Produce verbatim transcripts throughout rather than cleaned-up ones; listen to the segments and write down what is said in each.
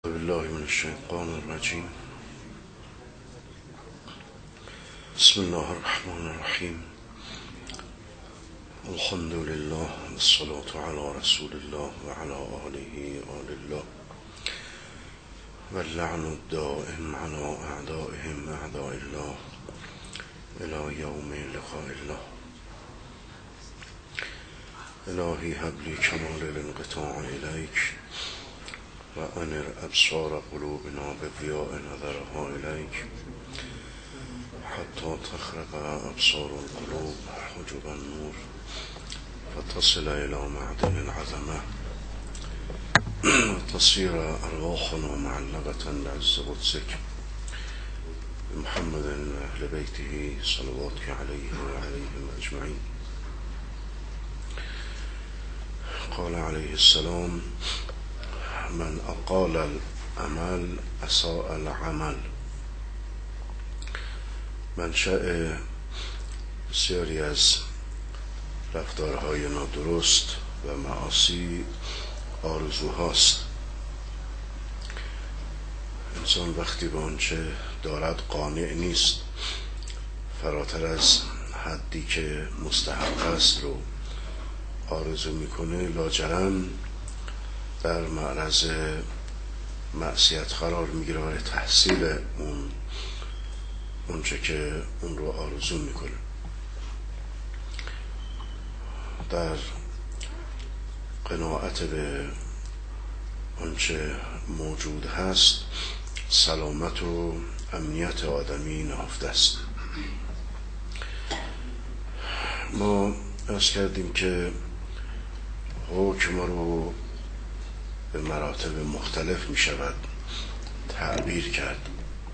بالله من الشیطان الرجیم. بسم الله الرحمن الرحیم. الحمد لله والصلاة على رسول الله وعلى آله آل الله واللعن الدائم على أعدائهم أعداء الله إلى يوم لقاء الله. إلهي هب لي كمال الانقطاع إليك وأنر أبصار قلوبنا بضياء نظرها إليك حتى تخرق أبصار القلوب حجب النور فتصل إلى معدن العظمة وتصير أرواحنا معلقة لعز قدسك بمحمد أهل بيته صلواتك عليه وعليهم أجمعين. قال عليه السلام: من أقال العمل أساء العمل. منشأ بسیاری از رفتارهای نادرست و معاصی آرزوهاست. انسان وقتی به آنچه دارد قانع نیست، فراتر از حدی که مستحق است رو آرزو میکنه، لاجرم در معرض معصیت قرار میگیره برای تحصیل اون اونچه که اون رو آرزو میکنه. در قناعت به آنچه موجود هست سلامت و امنیت آدمی نهفته است. ما عرض کردیم که حکم رو به مراتب مختلف می شود تعبیر کرد.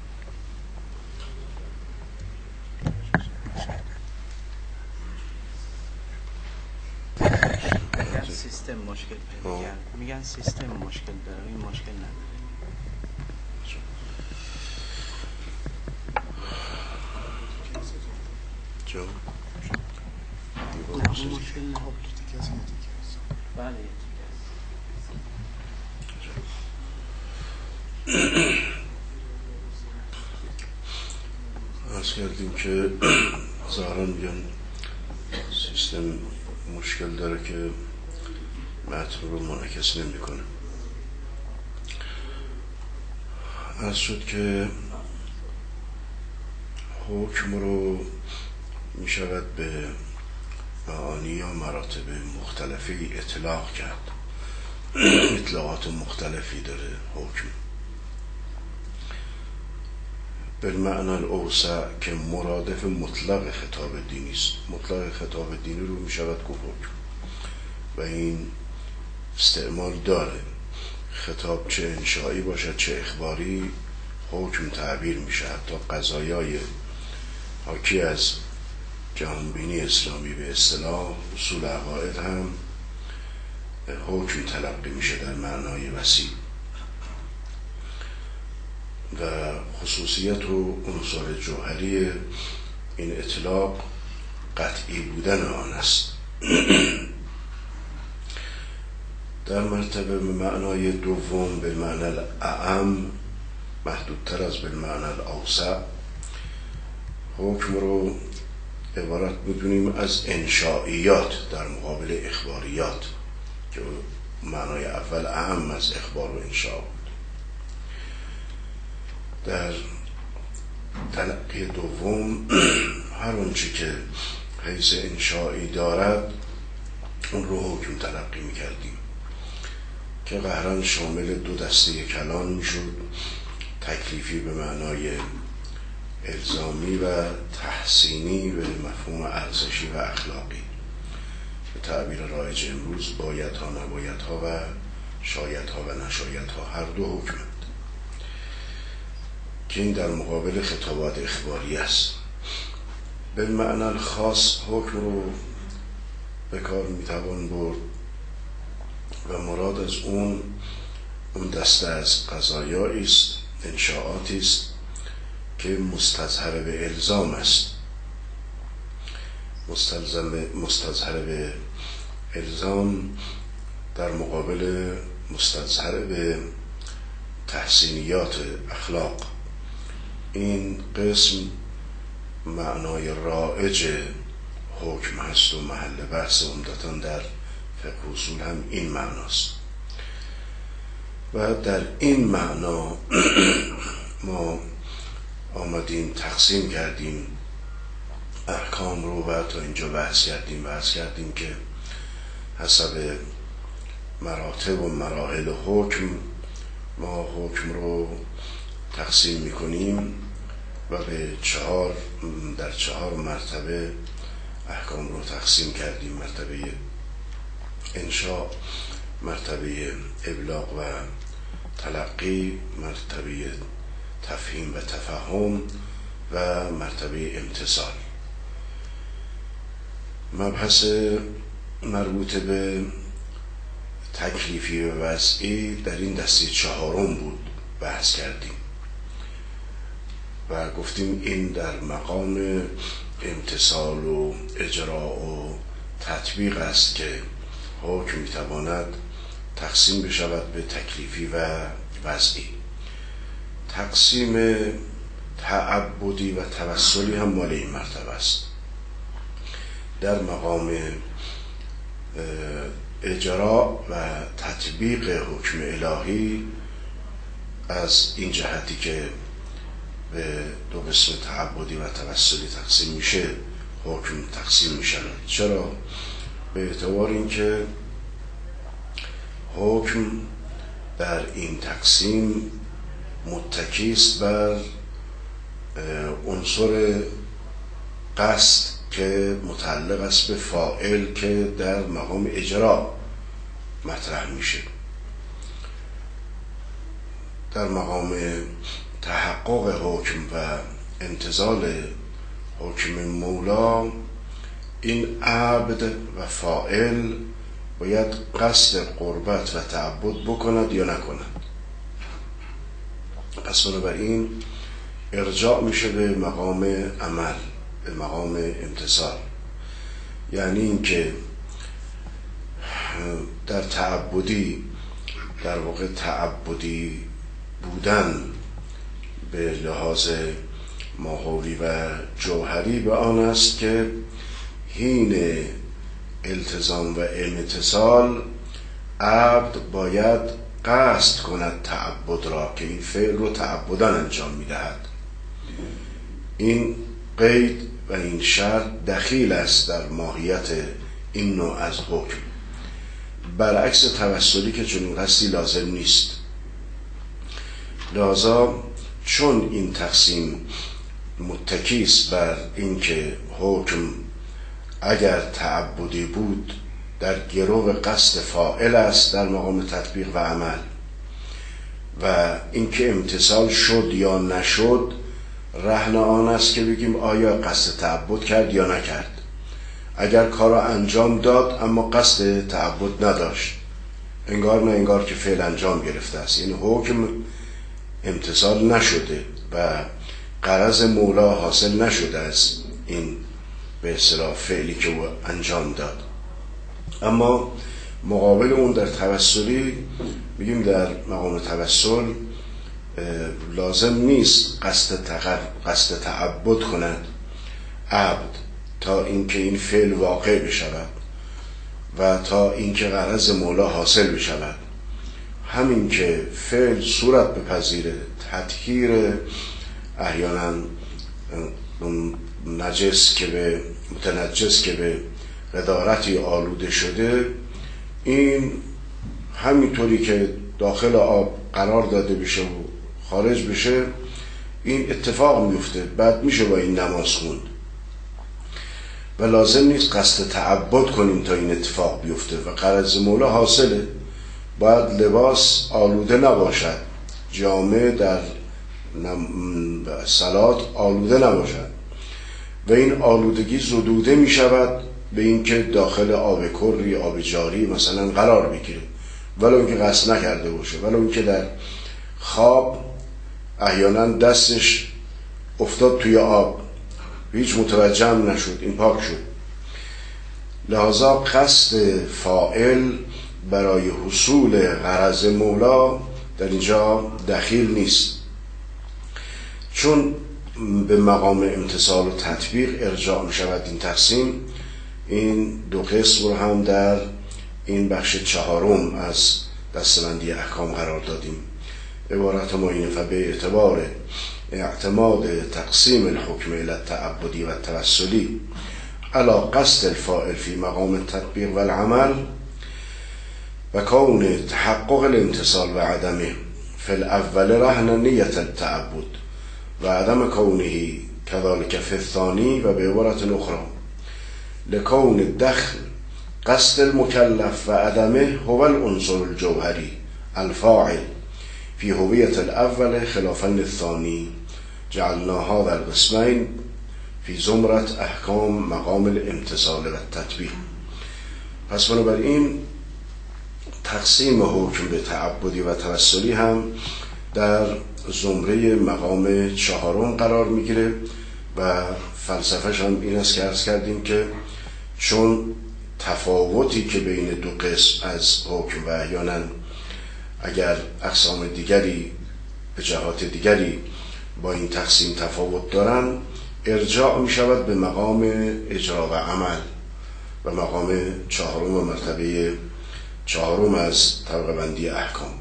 میگن سیستم مشکل پیدا کرد. میگن سیستم مشکل داره، این مشکل نداره. جو مشکل نداره. بله عرض کردیم که ظاهرا میگن سیستم مشکل داره که متن رو منعکس نمی کنه. عرض شد که حکم رو می شود به معانی یا مراتب مختلفی اطلاق کرد. اطلاقات مختلفی داره حکم. بالمعنی الاوسع که مرادف مطلق خطاب دینی است. مطلق خطاب دینی رو می شود گفت حکم و این استعمال داره. خطاب چه انشایی باشد چه اخباری حکم تعبیر می شود. حتی قضایای حاکی از جهانبینی اسلامی به اصطلاح اصول عقاید هم حکم تلقی میشه در معنای وسیع و خصوصیت و عنصر جوهری این اطلاق قطعی بودن آن است. در مرتبه به معنای دوم به معنی الاعم محدودتر از به معنی الاوسع حکم رو عبارت بدونیم از انشائیات در مقابل اخباریات که معنای اول اهم از اخبار و انشاء بود. در تلقی دوم هر اونچه که حیث انشائی دارد اون رو حکم تلقی میکردیم که قهرن شامل دو دسته کلام میشد: تکلیفی به معنای الزامی و تحسینی به مفهوم ارزشی و اخلاقی. به تعبیر رایج امروز بایدها نبایدها و شایدها و نشایدها هر دو حکمند که این در مقابل خطابات اخباری است. به معنی خاص حکم رو به کار میتوان برد و مراد از اون اون دسته از قضایایی است، انشاءاتی است که مستظهر به الزام است. مستلزم مستظهر به الزام در مقابل مستظهر به تحسینیات اخلاق. این قسم معنای رائج حکم هست و محل بحث عمدتاً در فقه اصول هم این معناست. و در این معنا ما آمدیم تقسیم کردیم احکام رو و تا اینجا بحث کردیم بحث کردیم که حسب مراتب و مراحل حکم ما حکم رو تقسیم میکنیم و به چهار در چهار مرتبه احکام رو تقسیم کردیم: مرتبه انشاء، مرتبه ابلاغ و تلقی، مرتبه تفهیم و تفهم و مرتبه امتثال. مبحث مربوط به تکلیفی و وضعی در این دسته چهارم بود بحث کردیم و گفتیم این در مقام امتثال و اجراء و تطبیق است که حکم میتواند تقسیم بشود به تکلیفی و وضعی. تقسیم تعبدی و توسلی هم مال این مرتبه است. در مقام اجراء و تطبیق حکم الهی از این جهتی که به دو قسم تعبدی و توسلی تقسیم میشه حکم تقسیم میشن. چرا؟ به اعتبار اینکه حکم در این تقسیم متکی است بر عنصر قصد که متعلق است به فاعل که در مقام اجرا مطرح میشه. در مقام تحقق حکم و انتزال حکم مولا این عبد و فاعل باید قصد قربت و تعبد بکند یا نکند. پس بنابراین ارجاع میشه به مقام عمل، به مقام امتثال. یعنی اینکه در تعبدی در واقع تعبدی بودن به لحاظ ماهوی و جوهری به آن است که حین التزام و امتثال عبد باید قصد کند تعبد را که این فعل رو تعبداً انجام میدهد. این قید و این شرط دخیل است در ماهیت این نوع از حکم، برعکس توسلی که چنین قصدی لازم نیست. لذا چون این تقسیم متکی است بر اینکه حکم اگر تعبدی بود در گرو قصد فاعل است در مقام تطبیق و عمل و اینکه امتثال شد یا نشد رهن آن است که بگیم آیا قصد تعبد کرد یا نکرد. اگر کار را انجام داد اما قصد تعبد نداشت، انگار نه انگار که فعل انجام گرفته است، این حکم امتثال نشده و غرض مولا حاصل نشده از این به اصطلاح فعلی که او انجام داد. اما مقابل اون در توسلی بگیم در مقام توسل لازم نیست قصد تقر... قصد تعبد کند عبد تا اینکه این فعل واقع بشود و تا اینکه غرض مولا حاصل بشود. همین که فعل صورت بپذیره، تطهیر احیانا نجس که به متنجس که به قدارتی آلوده شده، این همینطوری که داخل آب قرار داده بشه و خارج بشه این اتفاق میفته، بعد میشه با این نماز خوند و لازم نیست قصد تعبد کنیم تا این اتفاق بیفته و غرض مولا حاصله. باید لباس آلوده نباشد، جامعه در صلات آلوده نباشد و این آلودگی زدوده می شود به اینکه داخل آب کری آب جاری مثلا قرار بگیره، ولو اینکه قصد نکرده باشه، ولو اینکه در خواب احیانا دستش افتاد توی آب هیچ متوجه هم نشد، این پاک شد. لذا قصد فاعل برای حصول غرض مولا در اینجا دخیل نیست، چون به مقام امتثال و تطبیق ارجاع می شود این تقسیم. این دو قسم رو هم در این بخش چهارم از دسته‌بندی احکام قرار دادیم. عبارت ما اینه: فبه اعتبار اعتماد تقسیم الحکم الی التعبدی و التوسلی علی قصد الفاعل فی مقام التطبیق و العمل و کون تحقق الامتثال و عدمه فی الاول رهن نیت التعبد و عدم کونه كذلك فی الثانی و به عبارت اخرى لکون دخل قصد المکلف و عدمه هو العنصر الجوهری الفاعل فی هویت الاول خلافا للثانی جعلنا هذا القسمین فی زمرت احکام مقام الامتثال و التطبیق. پس بنابراین تقسیم حکم به تعبدی و توسلی هم در زمره مقام چهارم قرار میگیره و فلسفهش هم این است که عرض کردیم که چون تفاوتی که بین دو قسم از حکم و احیانا اگر اقسام دیگری به جهات دیگری با این تقسیم تفاوت دارن، ارجاع می شود به مقام اجرا و عمل و مقام چهارم و مرتبه چهارم از طبقه بندی احکام.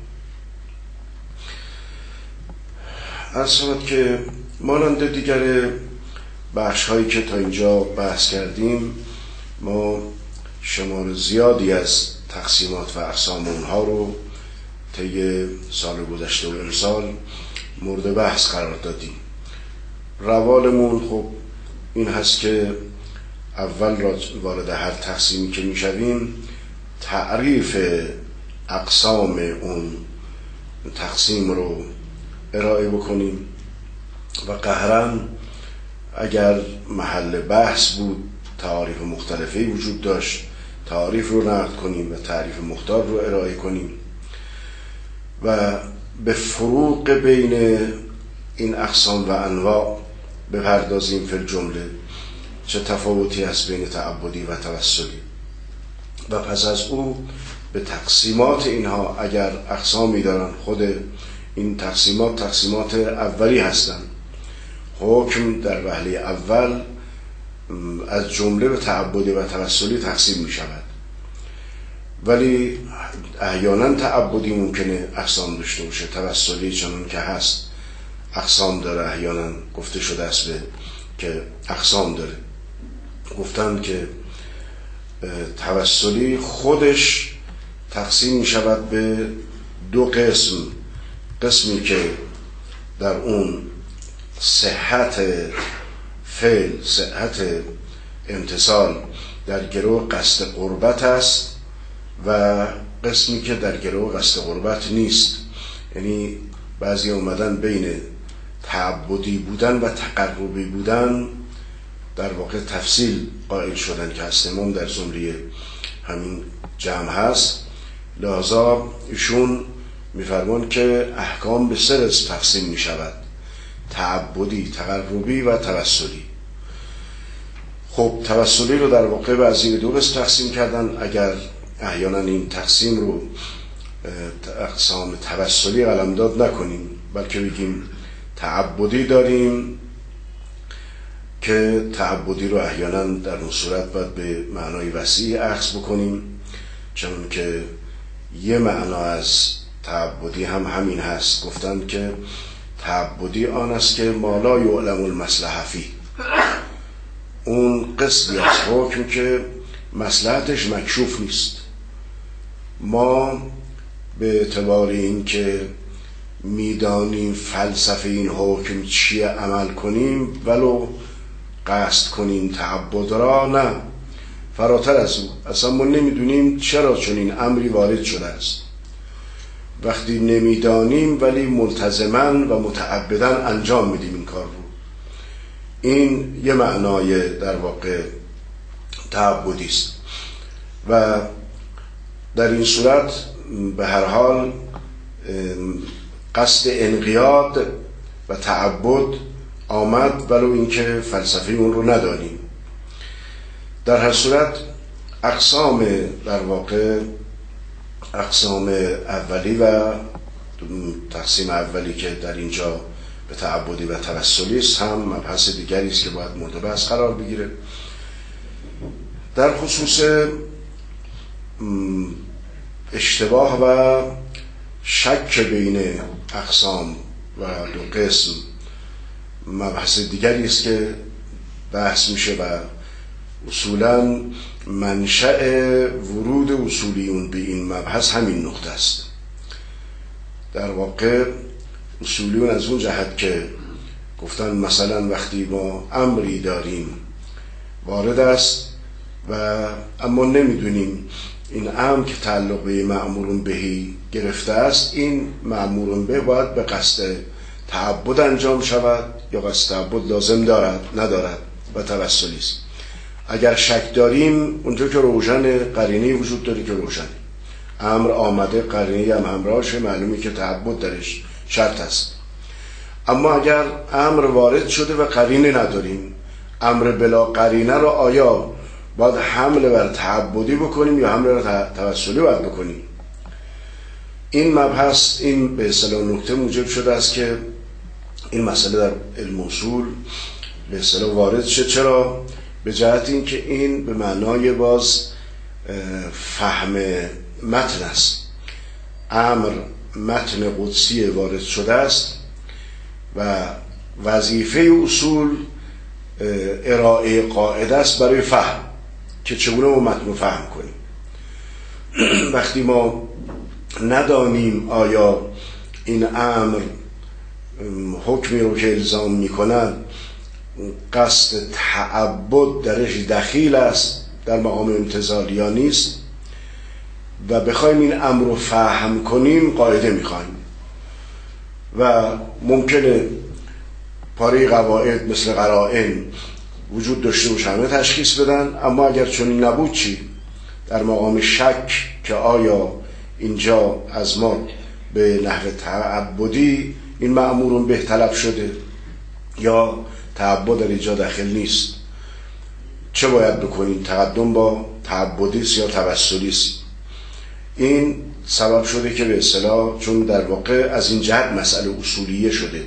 عرض شود که مانند دیگر بخش هایی که تا اینجا بحث کردیم، ما شمار زیادی از تقسیمات و اقسام اونها رو طی سال گذشته و امسال مورد بحث قرار دادیم. روالمون خب این هست که اول وارد هر تقسیمی که میشویم تعریف اقسام اون تقسیم رو ارائه بکنیم و قهرن اگر محل بحث بود تعریف مختلفی وجود داشت تعریف رو نقد کنیم و تعریف مختار رو ارائه کنیم و به فروق بین این اقسام و انواع بپردازیم. فی الجمله چه تفاوتی هست بین تعبدی و توسلی و پس از او به تقسیمات اینها اگر اقسامی دارن، خود این تقسیمات تقسیمات اولی هستند. حکم در وهله اول از جمله به تعبدی و توسلی تقسیم می شود، ولی احیانا تعبدی ممکنه اقسام داشته باشه، توسلی چنان که هست اقسام داره. احیانا گفته شده است به که اقسام داره، گفتن که توسلی خودش تقسیم می شود به دو قسم: قسمی که در اون صحت فعل، صحت امتثال در گروه قصد قربت است و قسمی که در گروه قصد قربت نیست. یعنی بعضی اومدن بین تعبدی بودن و تقربی بودن در واقع تفصیل قائل شدن که هست امام در زمره همین جمع هست. لذا ایشون میفرمان که احکام به سه قسم تقسیم می شود: تعبدی، تقربی و توسلی. خب توسلی رو در واقع بعضی دو قسم تقسیم کردن. اگر احیانا این تقسیم رو اقسام توسلی قلمداد نکنیم، بلکه بگیم تعبدی داریم، که تعبدی رو احیانا در اون صورت باید به معنای وسیع اخذ بکنیم، چون که یه معنا از تعبدی هم همین هست. گفتن که تعبدی آن است که ما لا یعلم المصلحه فی، اون قسمی از حکم که مصلحتش مکشوف نیست. ما به اعتبار این که میدانیم فلسفه این حکم چیه عمل کنیم، ولو قصد کنیم تعبد را، نه، فراتر از اون اصلا ما نمیدونیم چرا چنین امری وارد شده است. وقتی نمیدانیم ولی ملتزماً و متعبداً انجام میدیم این کار رو، این یه معنای در واقع تعبدی است. و در این صورت به هر حال قصد انقیاد و تعبد آمد، ولو اینکه فلسفه اون رو ندانیم. در هر صورت اقسام در واقع اقسام اولی و تقسیم اولی که در اینجا به تعبدی و توسلی است هم مبحث دیگری است که باید مورد بحث قرار بگیره. در خصوص اشتباه و شک بین اقسام و دو قسم مبحث دیگری است که بحث میشه و اصولا منشأ ورود اصولیون به این مبحث همین نقطه است. در واقع اصولیون از اون جهت که گفتن مثلا وقتی ما امری داریم وارد است و اما نمیدونیم این امر که تعلق به مأمورون بهی گرفته است، این مأمورون به باید به قصد تعبد انجام شود یا قصد تعبد لازم دارد ندارد و توسلی است. اگر شک داریم اونجا که روشن قرینه‌ای وجود داره که روشن امر آمده قرینه‌ای هم همراهشه، معلومه که تعبد درش شرط است. اما اگر امر وارد شده و قرینه نداریم، امر بلا قرینه رو آیا باید حمل بر تعبدی بکنیم یا حمل بر توسلی باید بکنیم؟ این مبحث، این به اصطلاح نکته موجب شده است که این مسئله در علم اصول به اصطلاح وارد شد. چرا؟ به جهت این که این به معنای باز فهم متن است. امر متن قدسی وارد شده است و وظیفه اصول ارائه قاعده است برای فهم که چگونه ما متن رو فهم کنیم. وقتی ما ندانیم آیا این امر حکمی رو که الزام میکنن قصد تعبد درش دخیل است در مقام امتثال یا نیست و بخوایم این امر رو فهم کنیم، قاعده میخوایم و ممکنه پاره قواعد مثل قرائن وجود داشته باشه همه تشخیص بدن، اما اگر چنین نبود چی؟ در مقام شک که آیا اینجا از ما به نحو تعبدی این مأمورون به طلب شده یا تعبد در اینجا داخل نیست، چه باید بکنیم؟ تقدم با تعبدیست یا توسلیست؟ این سبب شده که به اصطلاح چون در واقع از این جهت مسئله اصولیه شده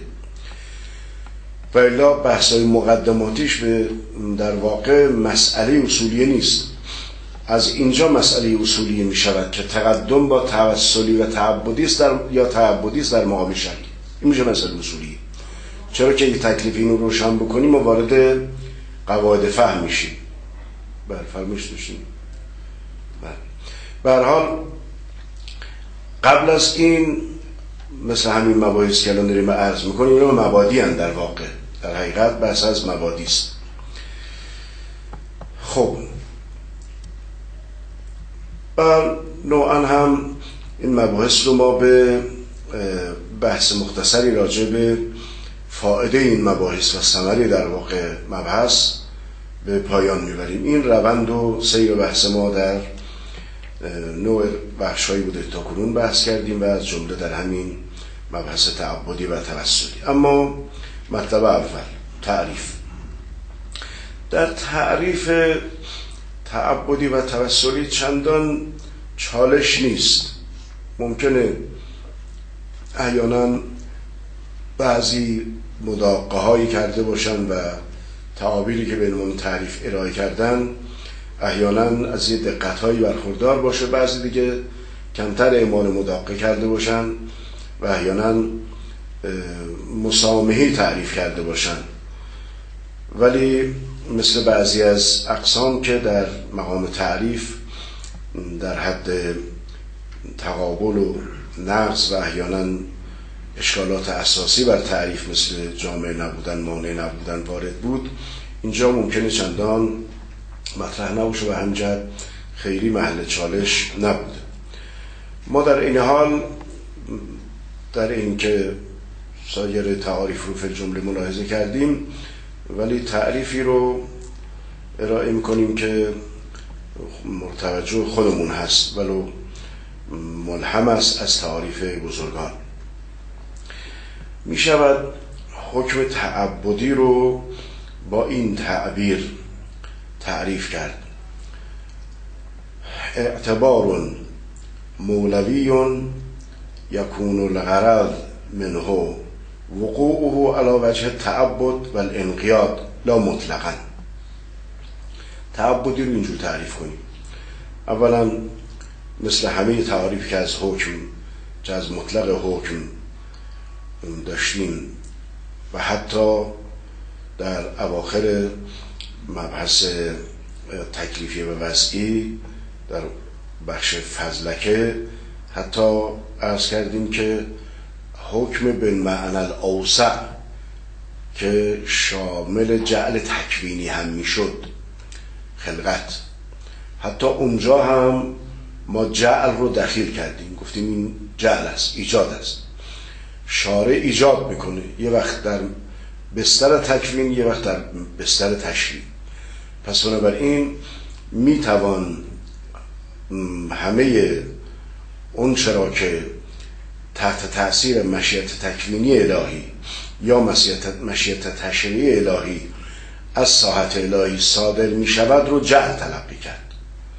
و الا بحث‌های مقدماتیش به در واقع مسئله اصولیه نیست. از اینجا مسئله اصولیه می شود که تقدم با توسلی و تعبدیست در یا تعبدیست در مقام شک. این میشه مسئله اصولیه. چرا که این تکلیف اینو روشن بکنیم و وارد قواعد فهم میشیم. بله فرمایش داشتیم. بله. به هر حال قبل از این مثل همین مباحث که الان داریم عرض میکنیم اینا مبادی هستند، در واقع در حقیقت بحث از مبادی است. خب نوعا هم این مباحث رو ما به بحث مختصری راجع به فائده این مباحث و ثمره در واقع مبحث به پایان میبریم. این روند و سیر بحث ما در نوع بخش‌هایی بوده تا کنون بحث کردیم و از جمله در همین مبحث تعبدی و توسلی. اما مطلب اول تعریف. در تعریف تعبدی و توسلی چندان چالش نیست. ممکنه احیانا بعضی مداقه هایی کرده باشن و تعابیری که به عنوان تعریف ارائه کردن احیانا از یه دقت هایی برخوردار باشه، بعضی دیگه کمتر اعمال مداقه کرده باشن و احیانا مسامحی تعریف کرده باشن. ولی مثل بعضی از اقسام که در مقام تعریف در حد تقابل و نقض و احیانا اشکالات اساسی بر تعریف مثل جامع نبودن، مانع نبودن وارد بود، اینجا ممکنه چندان مطرح نباشه و همجد خیلی محل چالش نبوده. ما در این حال در این که سایر تعاریف رو فی جمله ملاحظه کردیم، ولی تعریفی رو ارائه میکنیم که مرتوجه خودمون هست ولو ملهم است از تعاریف بزرگان. می شود حکم تعبدی رو با این تعبیر تعریف کرد: اعتبار مولوی یکون الغرض منه وقوعه علی وجه التعبد و الانقیاد لا مطلقا. تعبدی رو اینجور تعریف کنیم. اولا مثل همه تعاریف که از حکم که از مطلق حکم داشتیم و حتی در اواخر مبحث تکلیفی و وضعی در بخش فضلکه حتی عرض کردیم که حکم بالمعنی الاوسع که شامل جعل تکوینی هم میشد، خلقت، حتی اونجا هم ما جعل رو دخیل کردیم، گفتیم این جعل است، ایجاد است. شارع ایجاد میکنه، یه وقت در بستر تکوین، یه وقت در بستر تشریع. پس بنابراین میتوان همه اون چرا که تحت تأثیر مشیت تکوینی الهی یا مشیت تشریعی الهی از ساحت الهی صادر می شود رو جعل تلقی کرد.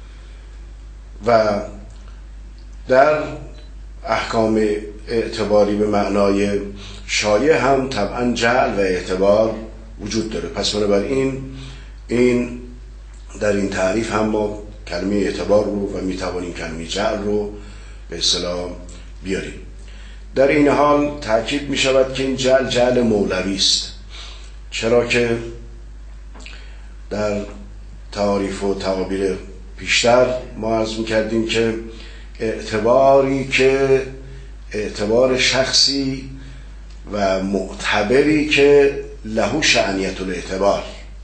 و در احکام اعتباری به معنای شایع هم طبعا جعل و اعتبار وجود داره. پس بنابراین این در این تعریف هم ما کلمه اعتبار رو و می توانیم کلمه جعل رو به اصطلاح بیاریم. در این حال تأکید می شود که این جعل جعل مولوی است، چرا که در تعاریف و تعابیر پیشتر ما عرض می کردیم که اعتباری که اعتبار شخصی و معتبری که له شأنیت الاعتبار،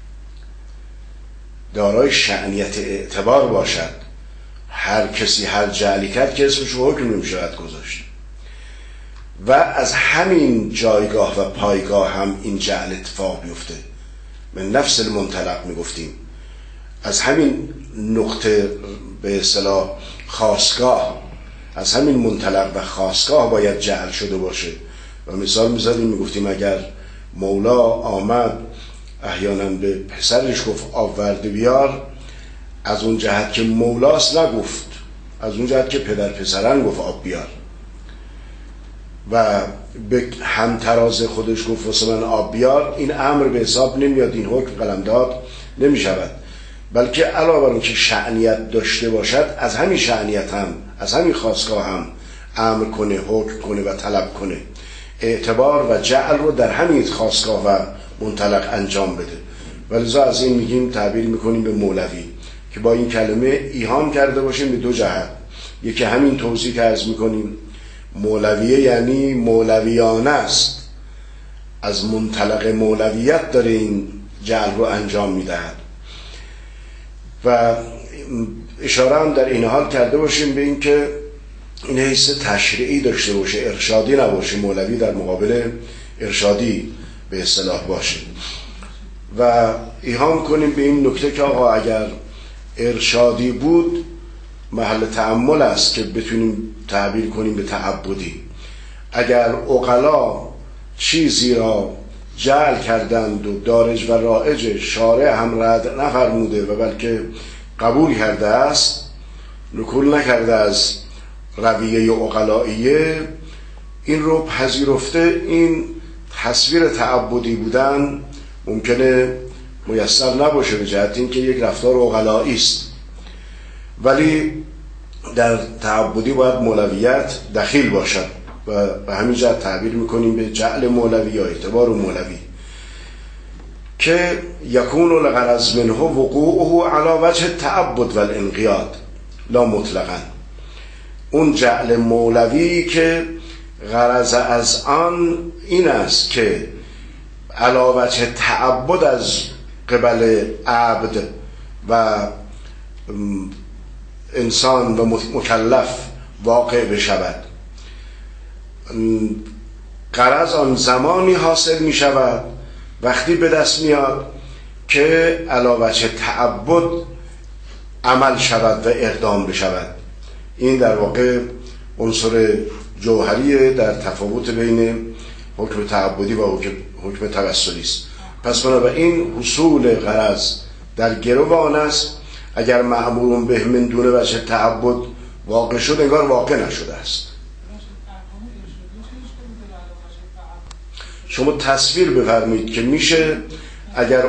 دارای شأنیت اعتبار باشد، هر کسی هر جعلی کرد که اسمش حکم نمیشود گذاشت و از همین جایگاه و پایگاه هم این جعل اتفاق بیفته. من نفس المنطلق میگفتیم، از همین نقطه به اصطلاح خاستگاه، از همین منطلق و خاستگاه باید جعل شده باشه. و مثال میزدیم میگفتیم اگر مولا آمد احیانا به پسرش گفت آورده بیار، از اون جهت که مولاست نگفت، از اون جهت که پدر پسرن گفت آب بیار، و به همتراز خودش گفت واسه من آب بیار، این امر به حساب نمیاد، این حکم قلمداد نمی شود. بلکه علاوه بر اون که شأنیت داشته باشد، از همین شأنیت هم از همین خاستگاه هم امر کنه، حکم کنه و طلب کنه، اعتبار و جعل رو در همین خاستگاه و منطلق انجام بده. ولذا از این میگیم، تعبیر میکنیم به مولوی، که با این کلمه ایهام کرده باشیم به دو جهت. یکی همین توضیح که عرض میکنیم، مولویه یعنی مولویانه است، از منطلق مولویت داره این جعل رو انجام میدهد. و اشاره هم در این حال کرده باشیم به این که این حیث تشریعی داشته باشه، ارشادی نباشه، مولوی در مقابل ارشادی به اصطلاح باشه. و ایهام کنیم به این نکته که آقا اگر ارشادی بود محل تأمل است که بتونیم تعبیر کنیم به تعبدی. اگر عقلا چیزی را جعل کردند و دارج و رائج شارع هم رد نفرموده و بلکه قبول کرده است، نکول نکرده از رویه عقلائیه، این رو پذیرفته، این تصویر تعبدی بودن ممکنه میسر نباشه به جهت این که یک رفتار عقلایی است، ولی در تعبدی باید مولویت دخیل باشد و به همین جهت تعبیر میکنیم به جعل مولوی یا اعتبار مولوی، که یکون الغرض منه وقوعه علی وجه التعبد و الانقیاد لا مطلقا. اون جعل مولوی که غرض از آن این است که علی وجه تعبد از قبل عبد و انسان و مکلف واقع بشود. غرض آن زمانی حاصل می شود وقتی به دست میاد که علی وجه تعبد عمل شود و اقدام بشود. این در واقع عنصر جوهری در تفاوت بین حکم تعبدی و حکم توسلی است. پس بنابراین حصول غرض در گرو آن است، اگر معمول به من دون وجه تعبد واقع شد انگار واقع نشده است. شما تصویر بفرمایید که میشه اگر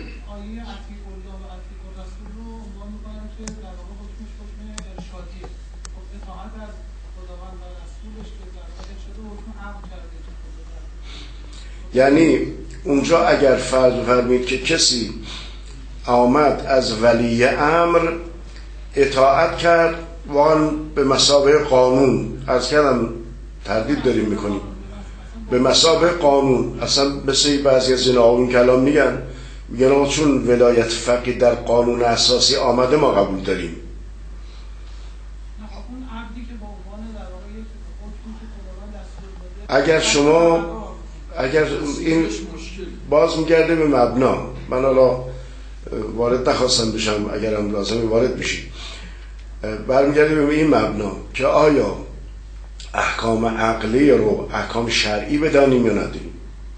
یعنی اونجا اگر فرض بفرمایید که کسی آمد از ولی امر اطاعت کرد وان به مثابه قانون، عرض کردم تردید داریم میکنیم، به مثابه قانون، اصلا مثل بعضی از این آقایون کلام میگن میگن چون ولایت فقیه در قانون اساسی آمده ما قبول داریم. اگر شما اگر این باز میگرده به مبنا، من حالا وارد نخواستم بشم، اگرم لازمه وارد بشی، برمیگرده به این مبنا که آیا احکام عقلی رو احکام شرعی بدانیم یا نداریم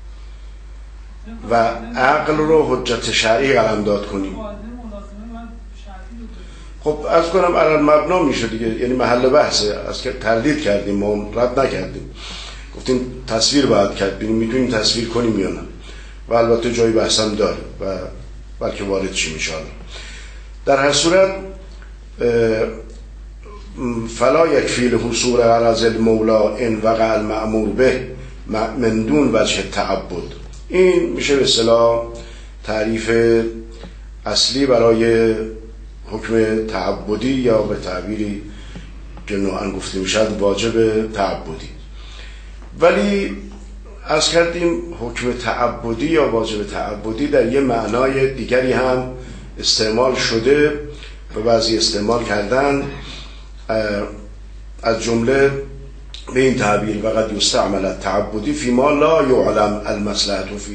و عقل رو حجت شرعی قلمداد کنیم. خب از کنم الان مبنا میشه دیگه، یعنی محل بحثه، از که تردید کردیم ما رد نکردیم، گفتیم تصویر باید کرد ببینیم میتونیم تصویر کنیم یا نه، و البته جای بحثم داره و بلکه وارد چی میشه. در هر صورت فلا یکفی لحصول غرض المولا ان وقع المأمور به من دون وجه تعبد. این میشه به اصطلاح تعریف اصلی برای حکم تعبدی یا به تعبیری که نوعا گفته میشد واجب تعبدی. ولی از کردیم حکم تعبدی یا واجب تعبدی در یه معنای دیگری هم استعمال شده و بعضی استعمال کردن، از جمله به این تعبیر وقد یستعمل التعبدی فی ما لا یعلم المصلحة فی.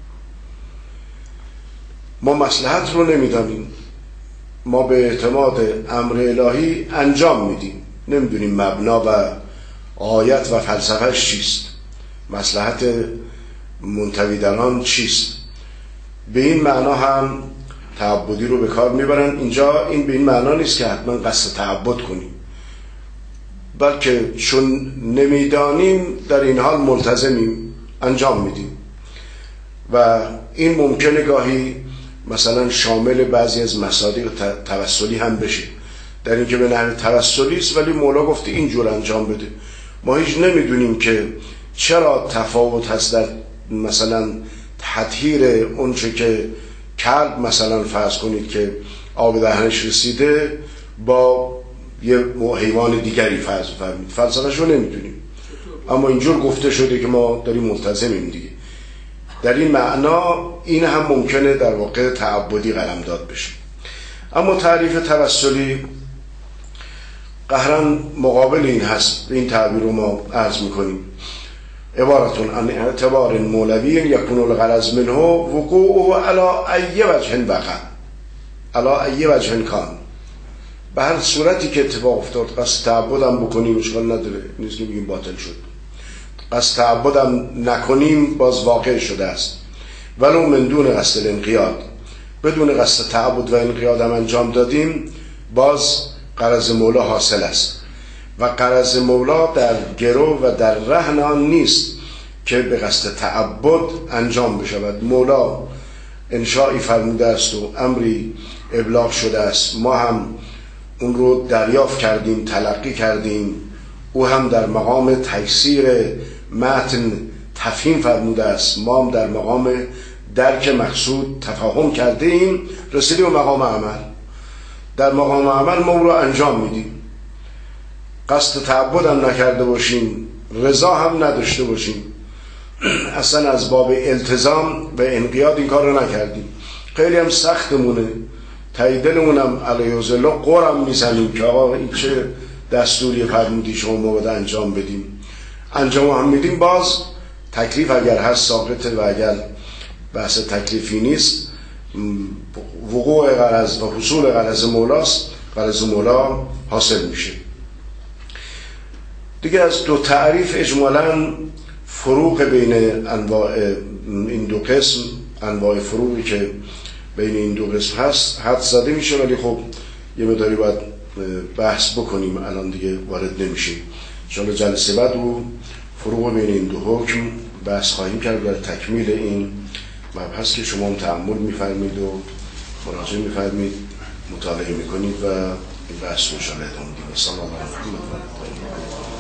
ما مصلحت رو نمیدانیم، ما به اعتماد امر الهی انجام میدیم، نمیدونیم مبنا و آیت و فلسفهش چیست، مصلحت منتوی در آن چیست. به این معنا هم تعبدی رو به کار میبرن. اینجا این به این معنا نیست که حتما قصد تعبد کنیم، بلکه چون نمیدانیم در این حال ملتزمیم، انجام میدیم. و این ممکنه گاهی مثلا شامل بعضی از مصادیق توسلی هم بشه، در اینکه به نحو توسلی است ولی مولا گفته اینجور انجام بده. ما هیچ نمیدونیم که چرا تفاوت هست در مثلا تطهیر اونچه که کلب مثلا فرض کنید که آب دهنش رسیده با یه حیوان دیگری فرض فرمید، فلسفه‌اش رو نمیدونیم، اما اینجور گفته شده که ما داریم ملتزمیم دیگه. در این معنا این هم ممکنه در واقع تعبدی قلمداد بشه. اما تعریف توسلی قهرن مقابل این هست، این تعبیر رو ما عرض میکنیم عبارتون عن اعتبار مولوی یکون الغرض منه وقوعه علی ای وجه وقع علی ای وجه کان. به هر صورتی که اتفاق افتاد، قصد تعبدم بکنیم اشکال نداره، نیست که بگیم باطل شد، قصد تعبدم نکنیم باز واقع شده است، ولو من دون قصد الانقیاد، بدون قصد تعبد و انقیادم انجام دادیم باز غرض مولا حاصل است. و غرض مولا در گرو و در رهن آن نیست که به قصد تعبد انجام بشود. مولا انشایی فرموده است و امری ابلاغ شده است، ما هم اون رو دریافت کردیم، تلقی کردیم، او هم در مقام تیسیر متن تفهیم فرموده است، ما هم در مقام درک مقصود تفاهم کرده ایم، رسیدیم به مقام عمل. در مقام عمل ما رو انجام میدیم، قصد تعبد هم نکرده باشیم، رضا هم نداشته باشیم، اصلا از باب التزام و انقیاد این کار رو نکردیم، خیلی هم سختمونه، تاییدلمون هم علیه ذله قرم میزنیم که آقا این چه دستوری فرمودی شما ما باید انجام بدیم، انجام هم میدیم. باز تکلیف اگر هست ساقطه و اگر بحث تکلیفی نیست وقوع غرض و حصول غرض مولاست، غرض مولا حاصل میشه. دیگه از دو تعریف اجمالاً فروق بین انواع این دو قسم، انواع فروقی که بین این دو قسم هست حد زده میشه، ولی خب یه مقداری باید بحث بکنیم، الان دیگه وارد نمیشیم. ان شاءالله جلسه بعد رو فروق بین این دو حکم بحث خواهیم کرد برای تکمیل این مبحث که شما هم تأمل می‌فرمایید و مراجعه می‌فرمایید، مطالعه می‌کنید و این بحث رو ان شاء الله ادامه میدیم. السلام علیکم و رحمت الله.